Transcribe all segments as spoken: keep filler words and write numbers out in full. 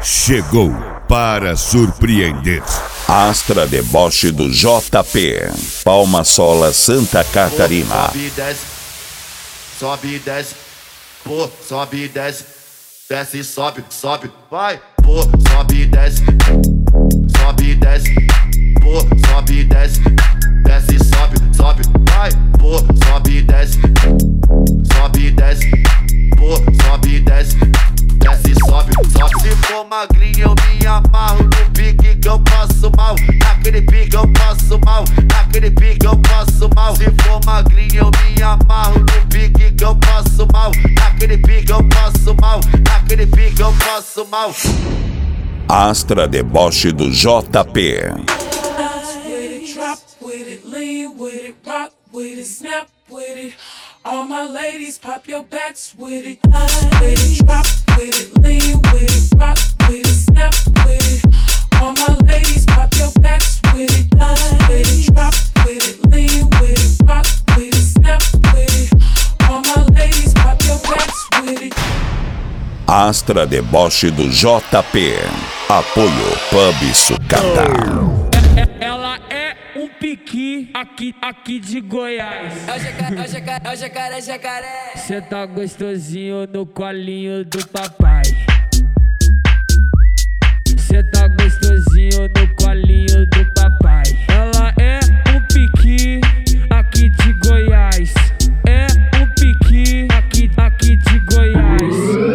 chegou para surpreender. Astra Deboche do J P, Palma Sola, Santa Catarina. Sobe e desce, sobe e desce, pô, sobe e desce, desce e sobe, sobe, vai, pô, sobe e desce, sobe e desce, pô, sobe e desce, desce e sobe, sobe, vai, pô, sobe e desce, sobe e desce, pô, sobe e desce, desce e sobe, sobe. Se for magrinho eu me amarro no pique que eu passo mal, naquele pique eu passo mal, naquele pique eu passo mal. Se for magrinho eu me amarro no pique que eu passo mal, naquele pique eu passo mal, naquele pique eu passo mal. Astra Deboche do J P. All my ladies, pop your backs with it. With it, drop with it, lean with it, rock with it, snap with it. All my ladies, pop your backs with it. With it, drop with it, lean with it, rock with it, snap with it. All my ladies, pop your backs with it. Astra Deboche do J P. Apoio Pub Sucata. Ela é um piqui aqui, aqui de Goiás. É o jacaré, é o jacaré, é o jacaré, jacaré. Cê tá gostosinho no colinho do papai. Cê tá gostosinho no colinho do papai. Ela é um piqui aqui de Goiás. É um piqui aqui, aqui de Goiás.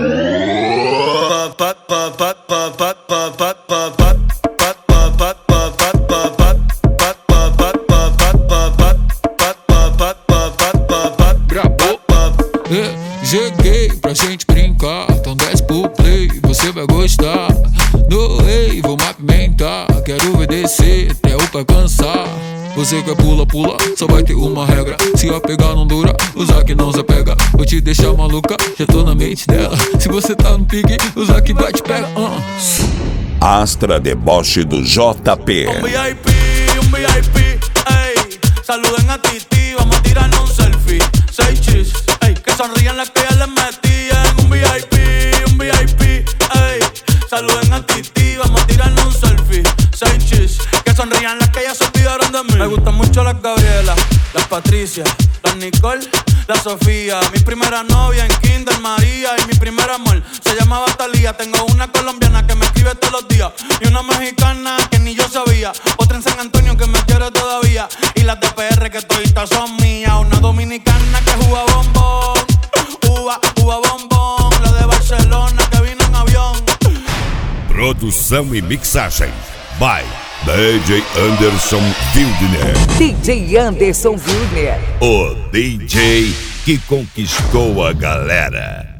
Cheguei pra gente brincar, então desce pro play, você vai gostar. Doei, vou me apimentar, quero ver descer até o pé cansar. Você quer pula, pula, só vai ter uma regra. Se a pegar não dura, usar que não se pega. Vou te deixar maluca, já tô na mente dela. Se você tá no pique, usar que vai te pega. uh. Astra Deboche do J P. Um V I P, um V I P, ey. Saluden a Titi, vamos a tirarnos un selfie. Seis chis, ey. Que sonrían las que ya les metían. Un V I P, un V I P, ey. Saluden a Titi, vamos a tirarnos un selfie. Seis chis, que sonrían las que ya se olvidaron de mí. Me gustan mucho las Gabriela, las Patricia, las Nicole, la Sofía. Mi primera novia en Kinder María y mi primer amor se llamaba Talía. Tengo una colombiana que me escribe todos los días y una mexicana que ni yo sabía. Otra en San Antonio que me quiere todavía y las de P R que toditas son mías. Una dominicana que juega bombón, uva, uva bombón. La de Barcelona que vino en avión. Produção e mixagem by D J Anderson Wildner. D J Anderson Wildner. O D J que conquistou a galera.